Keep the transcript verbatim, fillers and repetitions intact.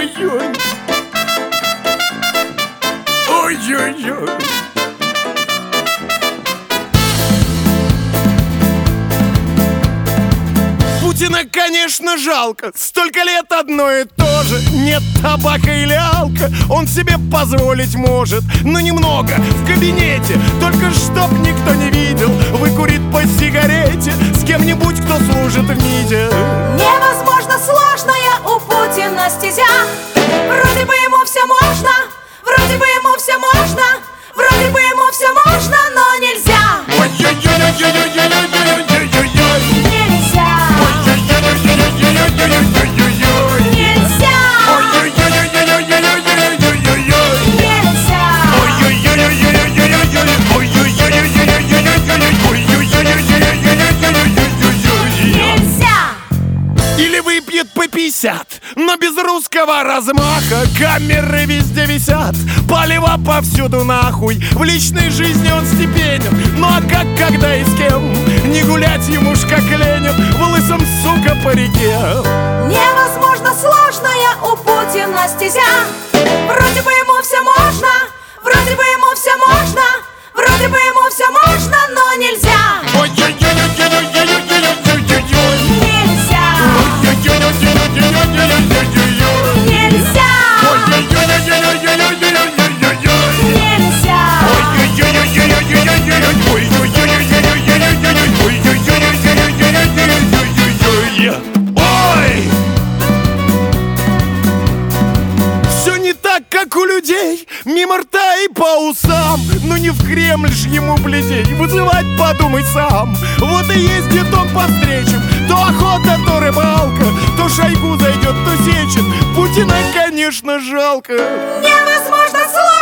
Ой-ой-ой. Ой-ой-ой. Путина, конечно, жалко. Столько лет одно и то же. Нет табака или алка, он себе позволить может, но немного в кабинете, только чтоб никто не видел, выкурит по сигарете с кем-нибудь, кто служит в МИДе. Невозможно сложная у Путина стезя. Вроде бы ему все можно, вроде бы ему все можно, вроде бы ему все можно, но нельзя. Ой-ой-ой-ой-ой-ой-ой-ой-ой-ой. По пятьдесят, но без русского размаха. Камеры везде висят, палево повсюду нахуй. В личной жизни он степенен, ну а как, когда и с кем? Не гулять ему ж как Ленин в лысом, сука, парике. Невозможно сложная у Путина стезя. Вроде бы ему все можно, вроде бы ему все можно, вроде бы ему все можно, но нельзя. Как у людей, мимо рта и по усам. Ну не в Кремль ж ему, блядей, вызывать подумай сам. Вот и ездит он по встречам, то охота, то рыбалка, то Шойгу зайдет, то Сечин. Путина, конечно, жалко. Невозможно сложно.